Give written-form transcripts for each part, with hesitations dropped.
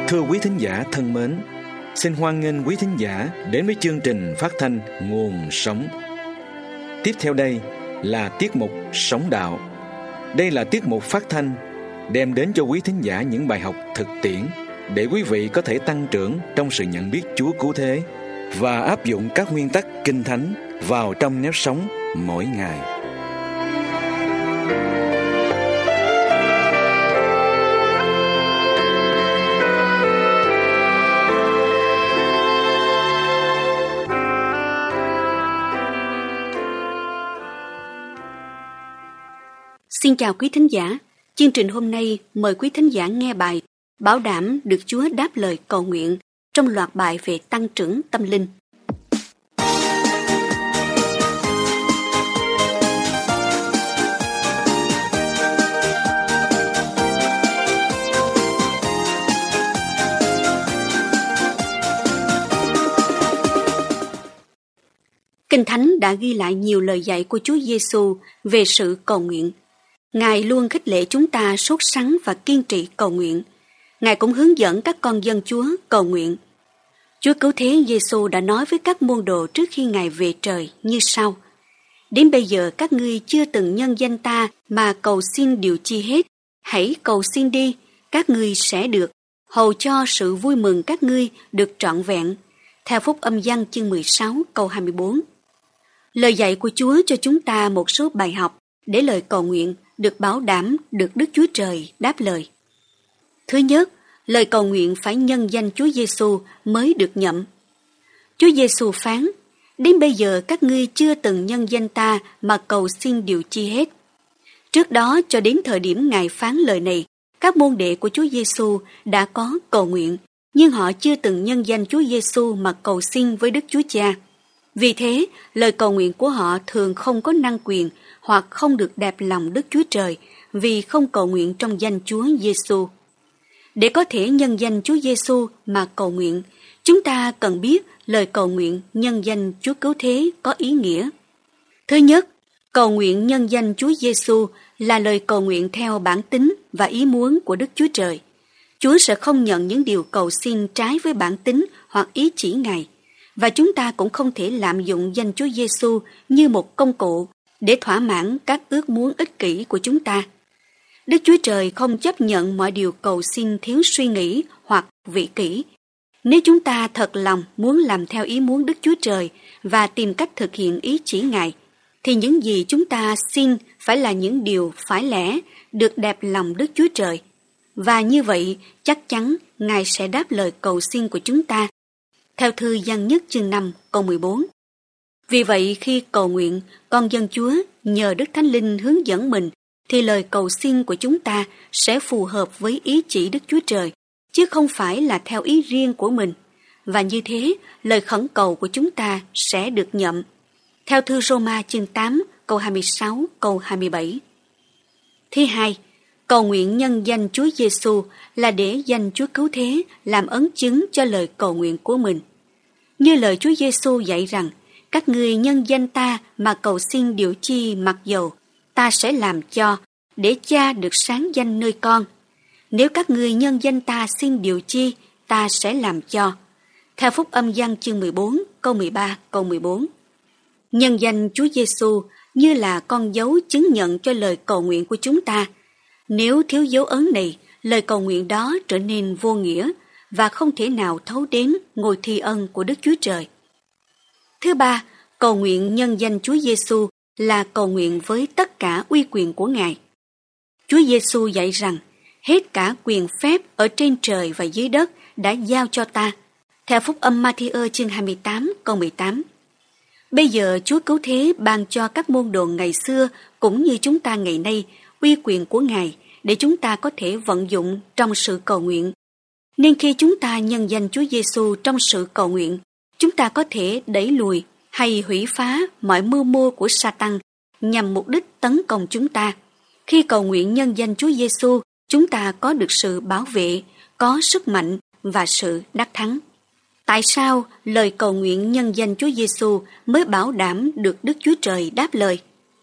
Thưa quý thính giả thân mến, xin hoan nghênh quý thính giả đến với chương trình phát thanh Nguồn Sống. Tiếp theo đây là tiết mục Sống Đạo. Đây là tiết mục phát thanh đem đến cho quý thính giả những bài học thực tiễn để quý vị có thể tăng trưởng trong sự nhận biết Chúa cứu thế và áp dụng các nguyên tắc Kinh Thánh vào trong nếp sống mỗi ngày. Xin chào quý thính giả. Chương trình hôm nay mời quý thính giả nghe bài Bảo đảm được Chúa đáp lời cầu nguyện trong loạt bài về tăng trưởng tâm linh. Kinh Thánh đã ghi lại nhiều lời dạy của Chúa Giêsu về sự cầu nguyện. Ngài luôn khích lệ chúng ta sốt sắng và kiên trì cầu nguyện. Ngài cũng hướng dẫn các con dân Chúa cầu nguyện. Chúa Cứu Thế Giêsu đã nói với các môn đồ trước khi Ngài về trời như sau: Đến bây giờ các ngươi chưa từng nhân danh ta mà cầu xin điều chi hết. Hãy cầu xin đi, các ngươi sẽ được, hầu cho sự vui mừng các ngươi được trọn vẹn. Theo Phúc Âm Giăng chương 16 câu 24. Lời dạy của Chúa cho chúng ta một số bài học để lời cầu nguyện được bảo đảm được Đức Chúa Trời đáp lời. Thứ nhất, lời cầu nguyện phải nhân danh Chúa Giêsu mới được nhậm. Chúa Giêsu phán: Đến bây giờ các ngươi chưa từng nhân danh ta mà cầu xin điều chi hết. Trước đó cho đến thời điểm Ngài phán lời này, các môn đệ của Chúa Giêsu đã có cầu nguyện, nhưng họ chưa từng nhân danh Chúa Giêsu mà cầu xin với Đức Chúa Cha. Vì thế, lời cầu nguyện của họ thường không có năng quyền hoặc không được đẹp lòng Đức Chúa Trời vì không cầu nguyện trong danh Chúa Giêsu. Để có thể nhân danh Chúa Giêsu mà cầu nguyện, chúng ta cần biết lời cầu nguyện nhân danh Chúa Cứu Thế có ý nghĩa. Thứ nhất, cầu nguyện nhân danh Chúa Giêsu là lời cầu nguyện theo bản tính và ý muốn của Đức Chúa Trời. Chúa sẽ không nhận những điều cầu xin trái với bản tính hoặc ý chỉ Ngài, và chúng ta cũng không thể lạm dụng danh Chúa Giêsu như một công cụ để thỏa mãn các ước muốn ích kỷ của chúng ta. Đức Chúa Trời không chấp nhận mọi điều cầu xin thiếu suy nghĩ hoặc vị kỷ. Nếu chúng ta thật lòng muốn làm theo ý muốn Đức Chúa Trời và tìm cách thực hiện ý chỉ Ngài, thì những gì chúng ta xin phải là những điều phải lẽ, được đẹp lòng Đức Chúa Trời. Và như vậy, chắc chắn Ngài sẽ đáp lời cầu xin của chúng ta. Theo thư Giăng nhất chương 5 câu 14. Vì vậy khi cầu nguyện, con dân Chúa nhờ Đức Thánh Linh hướng dẫn mình, thì lời cầu xin của chúng ta sẽ phù hợp với ý chỉ Đức Chúa Trời, chứ không phải là theo ý riêng của mình. Và như thế, lời khẩn cầu của chúng ta sẽ được nhậm. Theo thư Roma chương 8 câu 26 câu 27. Thứ hai, cầu nguyện nhân danh Chúa Giêsu là để danh Chúa Cứu Thế làm ấn chứng cho lời cầu nguyện của mình. Như lời Chúa Giêsu dạy rằng, các ngươi nhân danh ta mà cầu xin điều chi mặc dầu, ta sẽ làm cho, để Cha được sáng danh nơi con. Nếu các ngươi nhân danh ta xin điều chi, ta sẽ làm cho. Theo Phúc Âm Giăng chương 14 câu 13 câu 14. Nhân danh Chúa Giêsu như là con dấu chứng nhận cho lời cầu nguyện của chúng ta. Nếu thiếu dấu ấn này, lời cầu nguyện đó trở nên vô nghĩa và không thể nào thấu đến ngôi thi ân của Đức Chúa Trời. Thứ ba, cầu nguyện nhân danh Chúa Giêsu là cầu nguyện với tất cả uy quyền của Ngài. Chúa Giêsu dạy rằng, hết cả quyền phép ở trên trời và dưới đất đã giao cho ta. Theo Phúc Âm Ma-thi-ơ chương 28 câu 18. Bây giờ Chúa Cứu Thế ban cho các môn đồ ngày xưa cũng như chúng ta ngày nay uy quyền của Ngài để chúng ta có thể vận dụng trong sự cầu nguyện. Nên khi chúng ta nhân danh Chúa Giêsu trong sự cầu nguyện, chúng ta có thể đẩy lùi hay hủy phá mọi mưu mô của Sa-tăng nhằm mục đích tấn công chúng ta. Khi cầu nguyện nhân danh Chúa Giêsu, chúng ta có được sự bảo vệ, có sức mạnh và sự đắc thắng. Tại sao lời cầu nguyện nhân danh Chúa Giêsu mới bảo đảm được Đức Chúa Trời đáp lời?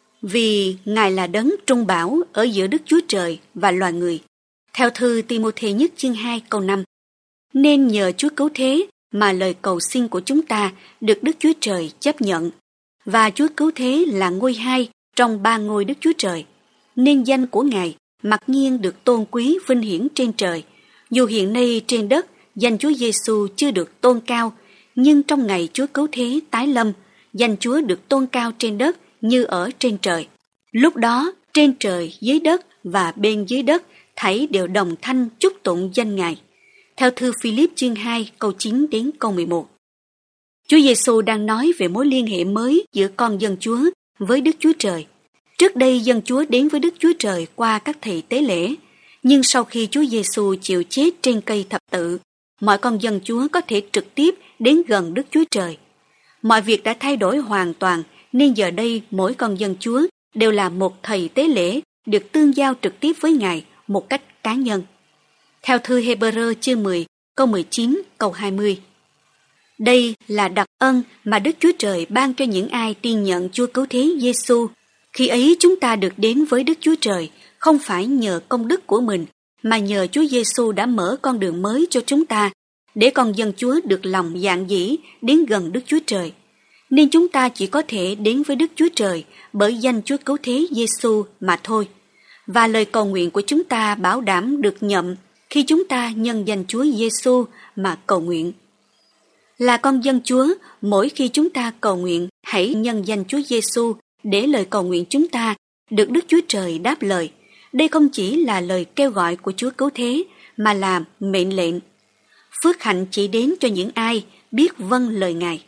Vì Ngài là đấng trung bảo ở giữa Đức Chúa Trời và loài người. Theo thư Ti-mô-thê nhất chương 2 câu 5. nên nhờ Chúa cứu thế mà lời cầu xin của chúng ta được Đức Chúa Trời chấp nhận. Và Chúa cứu thế là ngôi hai trong ba ngôi Đức Chúa Trời, nên danh của Ngài mặc nhiên được tôn quý vinh hiển trên trời. Dù hiện nay trên đất danh Chúa Giêsu chưa được tôn cao, nhưng trong ngày Chúa cứu thế tái lâm, danh Chúa được tôn cao trên đất như ở trên trời. Lúc đó trên trời, dưới đất và bên dưới đất thảy đều đồng thanh chúc tụng danh Ngài. Theo thư Philip chương 2 câu 9 đến câu 11. Chúa Giêsu đang nói về mối liên hệ mới giữa con dân Chúa với Đức Chúa Trời. Trước đây dân Chúa đến với Đức Chúa Trời qua các thầy tế lễ, nhưng sau khi Chúa Giêsu chịu chết trên cây thập tự, mọi con dân Chúa có thể trực tiếp đến gần Đức Chúa Trời. Mọi việc đã thay đổi hoàn toàn, nên giờ đây mỗi con dân Chúa đều là một thầy tế lễ được tương giao trực tiếp với Ngài một cách cá nhân. Theo thư Hebrew chương 10 câu 19 câu 20. Đây là đặc ân mà Đức Chúa Trời ban cho những ai tin nhận Chúa cứu thế Giêsu. Khi ấy chúng ta được đến với Đức Chúa Trời không phải nhờ công đức của mình, mà nhờ Chúa Giêsu đã mở con đường mới cho chúng ta, để con dân Chúa được lòng dạn dĩ đến gần Đức Chúa Trời. Nên chúng ta chỉ có thể đến với Đức Chúa Trời bởi danh Chúa cứu thế Giêsu mà thôi. Và lời cầu nguyện của chúng ta bảo đảm được nhậm khi chúng ta nhân danh Chúa Giêsu mà cầu nguyện. Là con dân Chúa, mỗi khi chúng ta cầu nguyện, hãy nhân danh Chúa Giêsu để lời cầu nguyện chúng ta được Đức Chúa Trời đáp lời. Đây không chỉ là lời kêu gọi của Chúa cứu thế, mà là mệnh lệnh. Phước hạnh chỉ đến cho những ai biết vâng lời Ngài.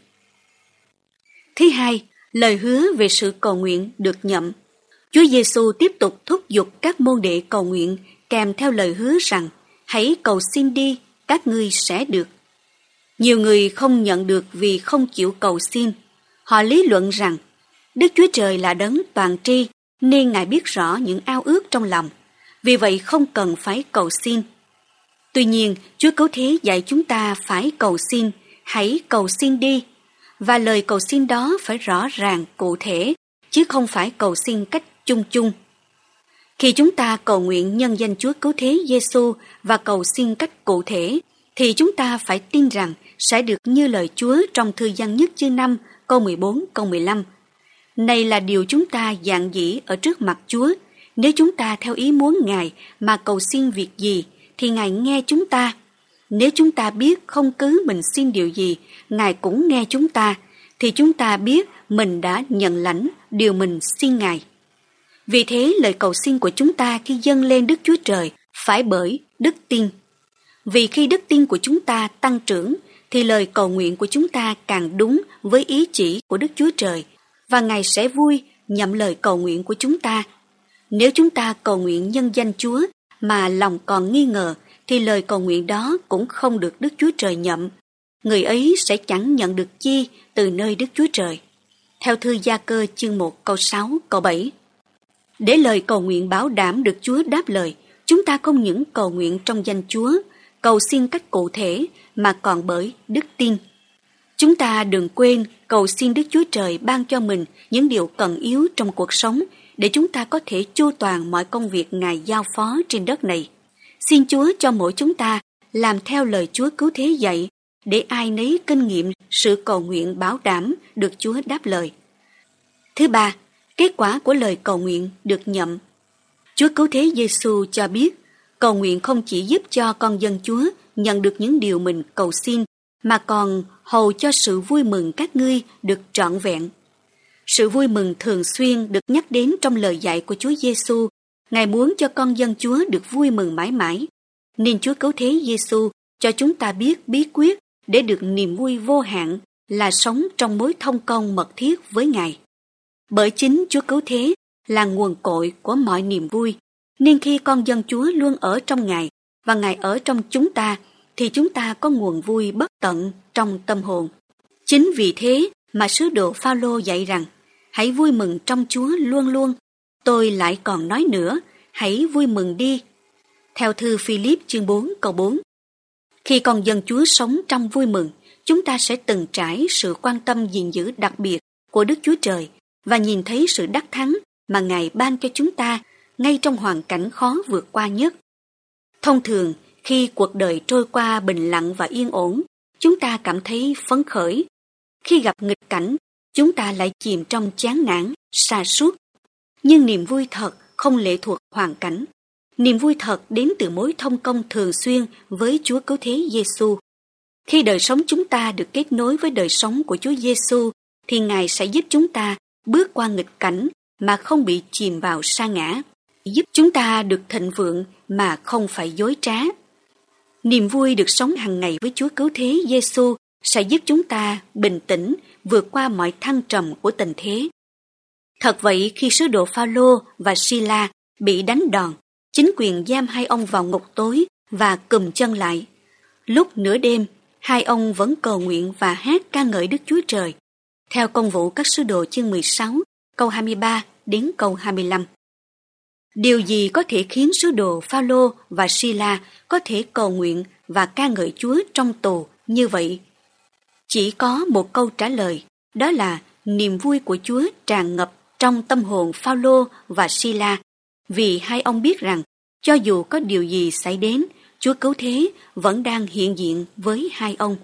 Thứ hai, lời hứa về sự cầu nguyện được nhậm. Chúa Giêsu tiếp tục thúc giục các môn đệ cầu nguyện kèm theo lời hứa rằng: hãy cầu xin đi, các ngươi sẽ được. Nhiều người không nhận được vì không chịu cầu xin. Họ lý luận rằng Đức Chúa Trời là đấng toàn tri, nên Ngài biết rõ những ao ước trong lòng, vì vậy không cần phải cầu xin. Tuy nhiên, Chúa cứu thế dạy chúng ta phải cầu xin, hãy cầu xin đi. Và lời cầu xin đó phải rõ ràng, cụ thể, chứ không phải cầu xin cách chung chung. Khi chúng ta cầu nguyện nhân danh Chúa cứu thế Giêsu và cầu xin cách cụ thể, thì chúng ta phải tin rằng sẽ được như lời Chúa trong thư Giăng nhất chương 5, câu 14, câu 15. Này là điều chúng ta dạn dĩ ở trước mặt Chúa. Nếu chúng ta theo ý muốn Ngài mà cầu xin việc gì, thì Ngài nghe chúng ta. Nếu chúng ta biết không cứ mình xin điều gì, Ngài cũng nghe chúng ta, thì chúng ta biết mình đã nhận lãnh điều mình xin Ngài. Vì thế lời cầu xin của chúng ta khi dâng lên Đức Chúa Trời phải bởi đức tin. Vì khi đức tin của chúng ta tăng trưởng, thì lời cầu nguyện của chúng ta càng đúng với ý chỉ của Đức Chúa Trời, và Ngài sẽ vui nhậm lời cầu nguyện của chúng ta. Nếu chúng ta cầu nguyện nhân danh Chúa mà lòng còn nghi ngờ, thì lời cầu nguyện đó cũng không được Đức Chúa Trời nhậm. Người ấy sẽ chẳng nhận được chi từ nơi Đức Chúa Trời. Theo thư Gia-cơ chương 1 câu 6 câu 7. Để lời cầu nguyện bảo đảm được Chúa đáp lời, chúng ta không những cầu nguyện trong danh Chúa, cầu xin cách cụ thể, mà còn bởi đức tin. Chúng ta đừng quên cầu xin Đức Chúa Trời ban cho mình những điều cần yếu trong cuộc sống, để chúng ta có thể chu toàn mọi công việc Ngài giao phó trên đất này. Xin Chúa cho mỗi chúng ta làm theo lời Chúa cứu thế dạy, để ai nấy kinh nghiệm sự cầu nguyện bảo đảm được Chúa đáp lời. Thứ ba, kết quả của lời cầu nguyện được nhậm. Chúa cứu thế Giêsu cho biết, cầu nguyện không chỉ giúp cho con dân Chúa nhận được những điều mình cầu xin, mà còn hầu cho sự vui mừng các ngươi được trọn vẹn. Sự vui mừng thường xuyên được nhắc đến trong lời dạy của Chúa Giêsu. Ngài muốn cho con dân Chúa được vui mừng mãi mãi, nên Chúa cứu thế Giêsu cho chúng ta biết bí quyết để được niềm vui vô hạn là sống trong mối thông công mật thiết với Ngài. Bởi chính Chúa cứu thế là nguồn cội của mọi niềm vui, nên khi con dân Chúa luôn ở trong Ngài và Ngài ở trong chúng ta, thì chúng ta có nguồn vui bất tận trong tâm hồn. Chính vì thế mà sứ đồ Phao-lô dạy rằng: hãy vui mừng trong Chúa luôn luôn. Tôi lại còn nói nữa, hãy vui mừng đi. Theo thư Philip chương 4 câu 4. Khi con dân Chúa sống trong vui mừng, chúng ta sẽ từng trải sự quan tâm gìn giữ đặc biệt của Đức Chúa Trời và nhìn thấy sự đắc thắng mà Ngài ban cho chúng ta ngay trong hoàn cảnh khó vượt qua nhất. Thông thường, Khi cuộc đời trôi qua bình lặng và yên ổn, chúng ta cảm thấy phấn khởi. Khi gặp nghịch cảnh, chúng ta lại chìm trong chán nản, sa sút. Nhưng niềm vui thật không lệ thuộc hoàn cảnh. Niềm vui thật đến từ mối thông công thường xuyên với Chúa Cứu Thế Giêsu. Khi đời sống chúng ta được kết nối với đời sống của Chúa Giêsu, thì Ngài sẽ giúp chúng ta bước qua nghịch cảnh mà không bị chìm vào sa ngã, giúp chúng ta được thịnh vượng mà không phải dối trá. Niềm vui được sống hàng ngày với Chúa Cứu Thế Giêsu sẽ giúp chúng ta bình tĩnh vượt qua mọi thăng trầm của tình thế. Thật vậy, khi sứ đồ Phao-lô và Si-la bị đánh đòn, chính quyền giam hai ông vào ngục tối và cùm chân lại. Lúc nửa đêm, hai ông vẫn cầu nguyện và hát ca ngợi Đức Chúa Trời. Theo Công vụ các sứ đồ chương 16, câu 23 đến câu 25. Điều gì có thể khiến sứ đồ Phao-lô và Si-la có thể cầu nguyện và ca ngợi Chúa trong tù như vậy? Chỉ có một câu trả lời, đó là niềm vui của Chúa tràn ngập trong tâm hồn Phao-lô và Si-la, vì hai ông biết rằng cho dù có điều gì xảy đến, Chúa Cứu Thế vẫn đang hiện diện với hai ông.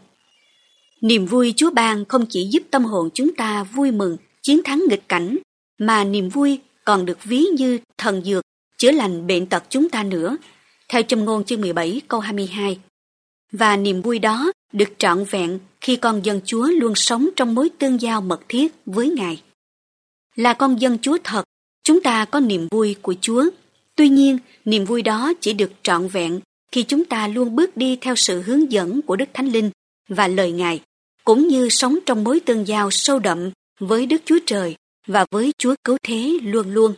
Niềm vui Chúa ban không chỉ giúp tâm hồn chúng ta vui mừng, chiến thắng nghịch cảnh, mà niềm vui còn được ví như thần dược chữa lành bệnh tật chúng ta nữa, theo Châm ngôn chương 17 câu 22. Và niềm vui đó được trọn vẹn khi con dân Chúa luôn sống trong mối tương giao mật thiết với Ngài. Là con dân Chúa thật, chúng ta có niềm vui của Chúa. Tuy nhiên, niềm vui đó chỉ được trọn vẹn khi chúng ta luôn bước đi theo sự hướng dẫn của Đức Thánh Linh và lời Ngài, cũng như sống trong mối tương giao sâu đậm với Đức Chúa Trời và với Chúa Cứu Thế luôn luôn.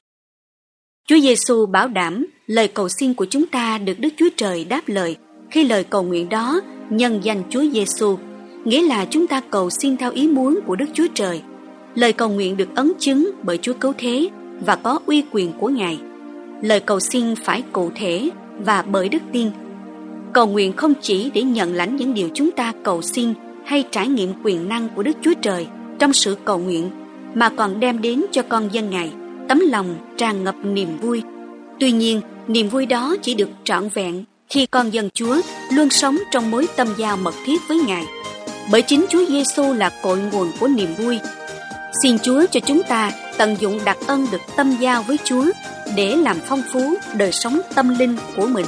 Chúa Giêsu bảo đảm lời cầu xin của chúng ta được Đức Chúa Trời đáp lời khi lời cầu nguyện đó nhân danh Chúa Giêsu, nghĩa là chúng ta cầu xin theo ý muốn của Đức Chúa Trời. Lời cầu nguyện được ấn chứng bởi Chúa Cứu Thế và có uy quyền của Ngài. Lời cầu xin phải cụ thể và bởi đức tin. Cầu nguyện không chỉ để nhận lãnh những điều chúng ta cầu xin hay trải nghiệm quyền năng của Đức Chúa Trời trong sự cầu nguyện, mà còn đem đến cho con dân Ngài tấm lòng tràn ngập niềm vui. Tuy nhiên, niềm vui đó chỉ được trọn vẹn khi con dân Chúa luôn sống trong mối tâm giao mật thiết với Ngài. Bởi chính Chúa Giêsu là cội nguồn của niềm vui. Xin Chúa cho chúng ta tận dụng đặc ân được tâm giao với Chúa để làm phong phú đời sống tâm linh của mình.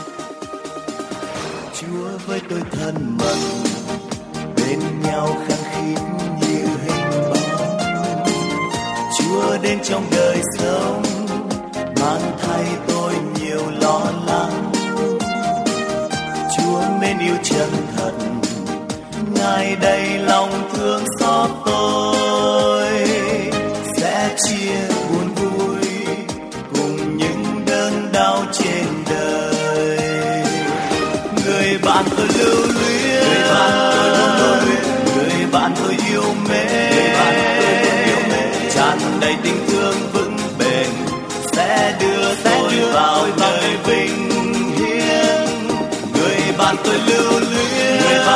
Chúa với tôi thân mật, bên nhau khăng khít như hình bóng. Chúa đến trong đời sống, mang thay tôi nhiều lo lắng. Chúa mến yêu chân thật, Ngài đầy lòng thương xót tôi, sẽ chia buồn vui cùng những đớn đau trên đời. Người bạn tôi lưu luyến, người bạn tôi yêu mến, tràn đầy tình thương vững bền, sẽ đưa tôi vào nơi vinh hiển. Người bạn tôi lưu luyến,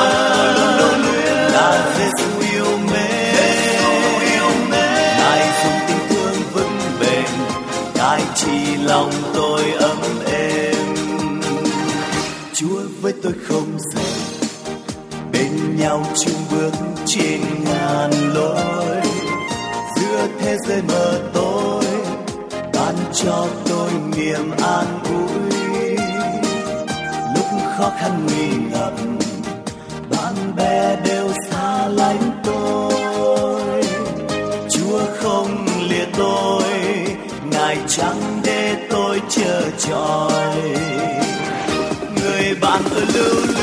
là Giêsu yêu mến, Ngài dùng tình thương vững bền cai trị lòng tôi ấm êm. Chúa với tôi không rời, bên nhau chung bước trên ngàn lối, giữa thế giới mờ tối ban cho tôi niềm an ủi. Lúc khó khăn nguy ngập, bạn bè đều xa lánh tôi, Chúa không lìa tôi, Ngài chẳng để tôi chờ trọi. Người bạn tôi lưu